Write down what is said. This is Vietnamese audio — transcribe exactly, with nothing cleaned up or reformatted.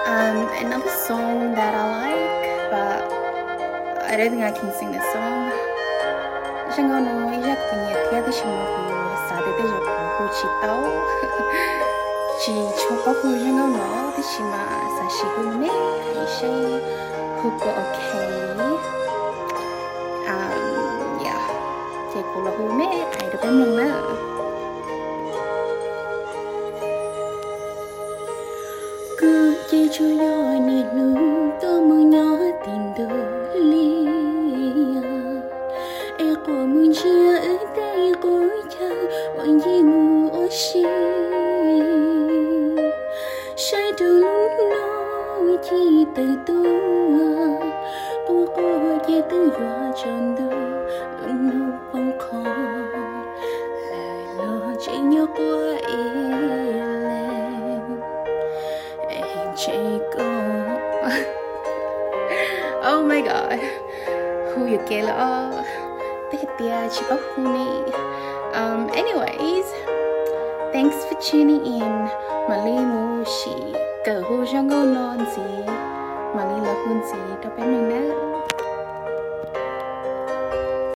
Um, another song that I like, but I don't think I can sing this song. Jangan no ijak punya tiada siapa saat itu juga aku citau. Chỉ coba aku jangan no di sini sashi hume, Aisyah huko okay. Um, yeah, jadi kalau hume, ada pemang na. Cứ chỉ cho yo nè nu to mơ nhỏ tin đồ lia. E ko mun chia ở đây ko cha wan yi mu o shi. Sai đầu lúc nó chỉ từ tua, tua ko ye từ yo chân đồ lúc nó bông con. Lời lo chỉ nhớ qua Oh my god, who you get oh, tehtia chipok huni. Um, anyways, thanks for tuning in. Malimu shi, ke hu jango non si, malila hun si, tapi mana?